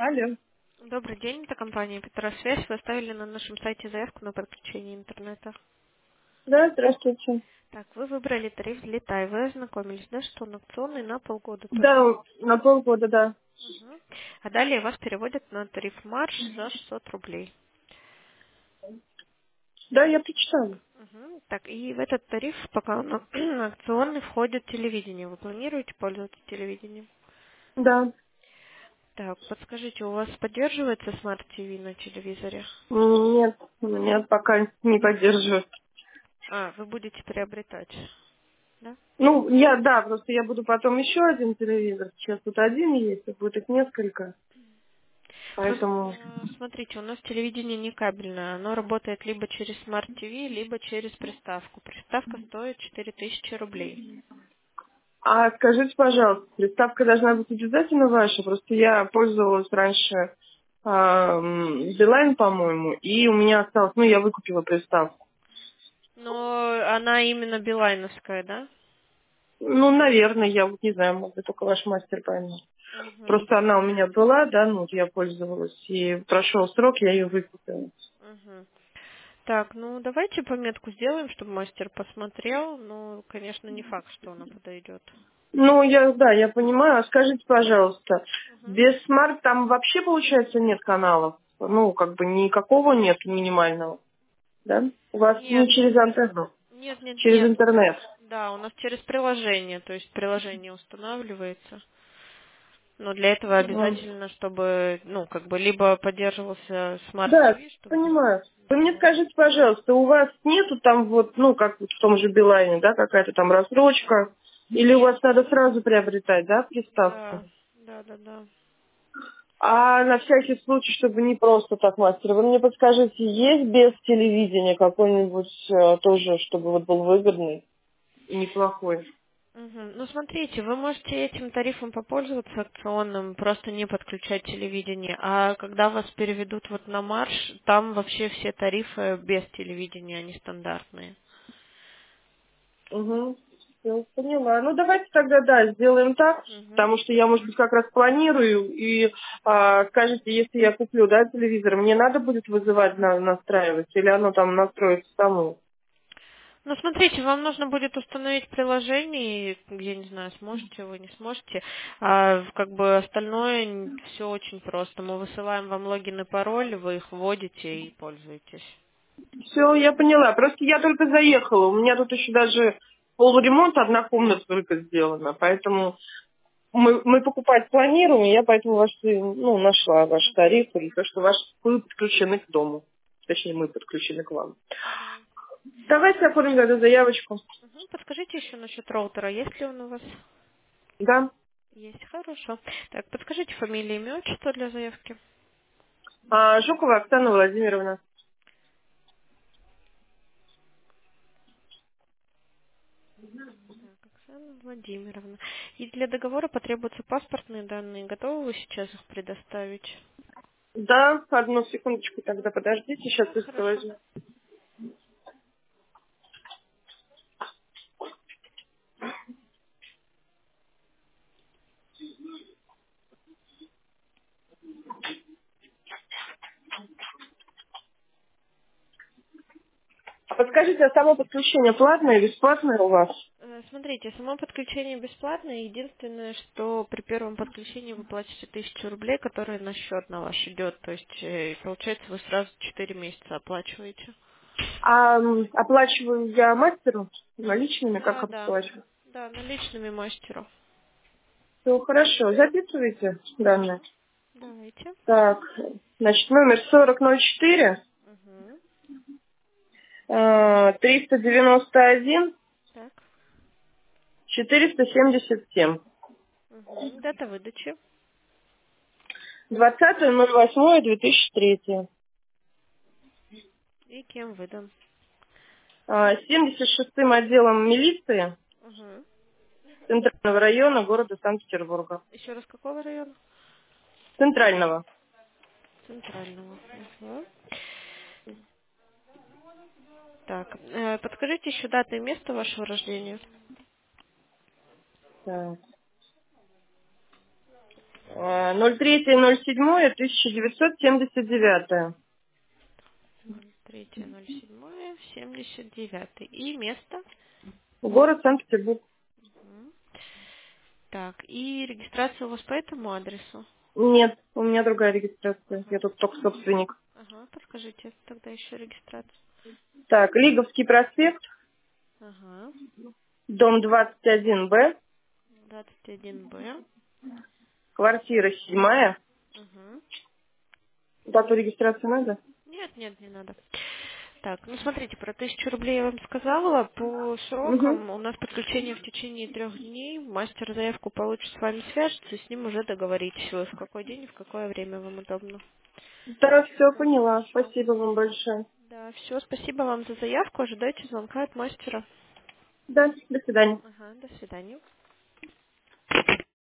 Алло. Добрый день, это компания Петросвязь. Вы оставили на нашем сайте заявку на подключение интернета. Да, здравствуйте. Так, вы выбрали тариф «Летай». Вы ознакомились, да, что он акционный на полгода только. Да, на полгода, да. Мгм. А далее вас переводят на тариф «Марш» за 600 рублей. Да, я прочитала. Мгм. Так, и в этот тариф, пока он акционный, входит телевидение. Вы планируете пользоваться телевидением? Да. Так, подскажите, у вас поддерживается Smart TV на телевизоре? Нет, меня пока не поддерживают. А, вы будете приобретать, да? Ну, да, просто я буду потом еще один телевизор. Сейчас тут один есть, а будет их несколько. Просто Поэтому... смотрите, у нас телевидение не кабельное, оно работает либо через Smart TV, либо через приставку. Приставка стоит 4000 рублей. А скажите, пожалуйста, приставка должна быть обязательно ваша? Просто я пользовалась раньше Билайн, по-моему, и у меня осталось... Ну, я выкупила приставку. Но она именно билайновская, да? Ну, наверное, я вот не знаю, может быть, только ваш мастер поймет. Угу, Просто она у меня была, да, ну, вот я пользовалась, и прошел срок, я ее выкупила. угу. Так, ну давайте пометку сделаем, чтобы мастер посмотрел. Ну, конечно, не факт, что она подойдет. Ну, я понимаю. А скажите, пожалуйста, Угу. без смарт там вообще, получается, нет каналов? Ну, как бы никакого нет минимального, да? У вас не Нет, через антенну, нет, нет, через нет. интернет. Да, у нас через приложение, то есть приложение устанавливается. Но для этого М. обязательно, чтобы, ну, как бы, либо поддерживался Smart Да, TV, чтобы... понимаю. Вы мне Вот. скажите, пожалуйста, у вас нету там вот, ну, как вот в том же Билайне, да, какая-то там рассрочка? Или у Нет. вас надо сразу приобретать, да, приставку? Да, да, да, да. А на всякий случай, чтобы не просто так, мастер, вы мне подскажите, есть без телевидения какой-нибудь тоже, чтобы вот был выгодный и неплохой? Мгм. Ну, смотрите, вы можете этим тарифом попользоваться акционным, просто не подключать телевидение. А когда вас переведут вот на марш, там вообще все тарифы без телевидения, они стандартные. Угу. Всё, поняла. Ну, давайте тогда, да, сделаем так, Мгм. потому что я, может быть, как раз планирую, и скажите, если я куплю, да, телевизор, мне надо будет вызывать, настраивать, или оно там настроится само? Ну, смотрите, вам нужно будет установить приложение, и, я не знаю, сможете вы, не сможете. А как бы остальное все очень просто. Мы высылаем вам логин и пароль, вы их вводите и пользуетесь. Все, я поняла. Просто я только заехала. У меня тут еще даже полуремонт, одна комната только сделана. Поэтому мы покупать планируем, и я поэтому ну, нашла ваши тарифы, и то, что ваши вы подключены к дому. Точнее, мы подключены к вам. Да. Давайте оформим эту заявочку. Мгм. Подскажите еще насчет роутера, есть ли он у вас? Да. Есть, хорошо. Так, подскажите фамилию, имя, отчество для заявки. Жукова Оксана Владимировна. Так, Оксана Владимировна. И для договора потребуются паспортные данные. Готовы вы сейчас их предоставить? Да, одну секундочку тогда подождите, сейчас Да, лист хорошо. возьму. А подскажите, а само подключение платное или бесплатное у вас? Смотрите, само подключение бесплатное. Единственное, что при первом подключении вы платите 1000 рублей, которые на счет на ваш идет. То есть, получается, вы сразу 4 месяца оплачиваете. Оплачиваю я мастеру наличными, как Да, да. оплачиваю? Да, наличными мастеру. Все хорошо, записывайте данные. Давайте. Так, значит, номер 4004 Угу. 391 Так. 477. Угу. Дата выдачи. 20.08.2003. И кем выдан. 76-м отделом милиции Угу. Центрального района города Санкт-Петербурга. Еще раз, какого района? Центрального. Центрального. Угу. Так, подскажите еще дату и место вашего рождения. Так. 03.07.1979. 03.07.79. И место? Город Санкт-Петербург. Мгм. Так, и регистрация у вас по этому адресу? Нет, у меня другая регистрация. Я Ага. тут только собственник. Ага, подскажите тогда еще регистрацию. Так, Лиговский проспект, Ага. дом 21Б, 21Б. квартира 7. Угу. Дату регистрации надо? Нет, нет, не надо. Так, ну смотрите, про 1000 рублей я вам сказала. По Угу. срокам у нас подключение в течение 3 дней. Мастер заявку получит, с вами свяжется, и с ним уже договоритесь вы, в какой день и в какое время вам удобно. Да, все поняла. Хорошо. Спасибо вам большое. Да, все, спасибо вам за заявку. Ожидайте звонка от мастера. Да, до свидания. Ага, до свидания.